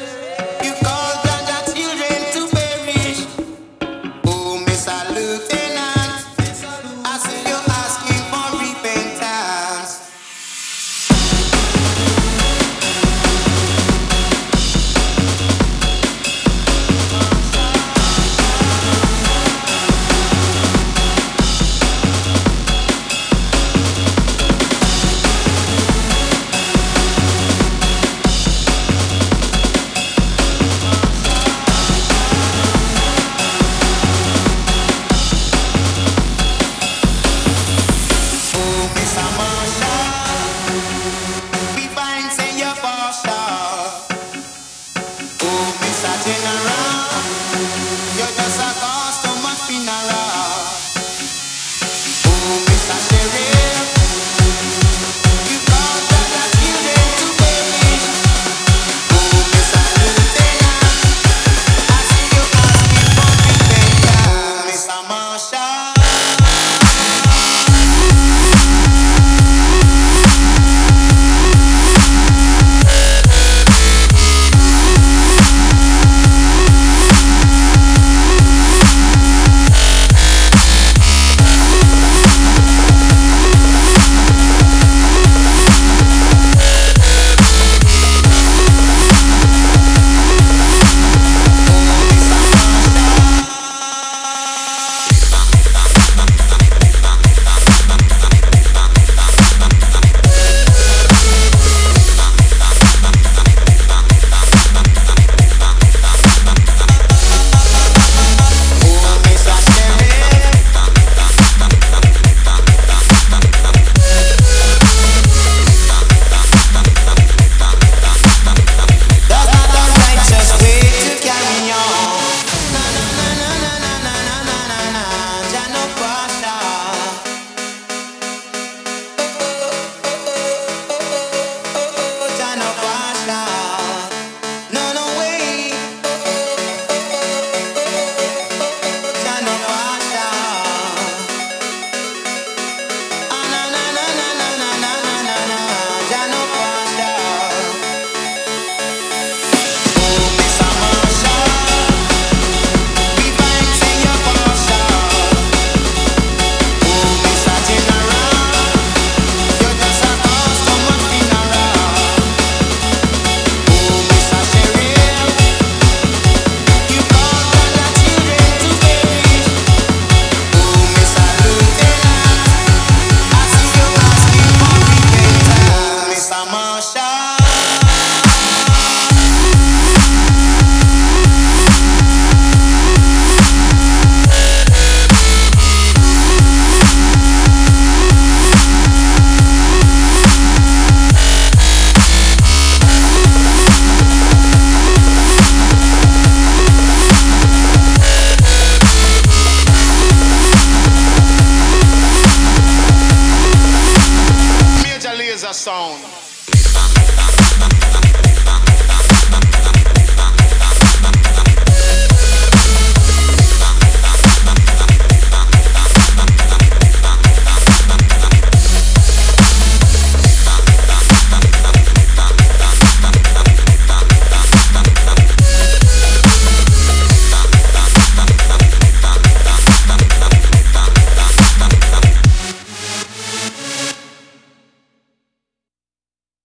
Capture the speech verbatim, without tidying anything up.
You call Jaja children to perish. Oh, Mister Lieutenant, I see you asking for repentance. Oh, Mister Marshall, we find say you're partial. Oh, Mister General, you're just a customer funeral. Oh, Mister Sheriff, you call Jaja children to perish. Oh, Mister Lieutenant, I see you asking for repentance. Oh, Mister Marshall. Jano Pasha.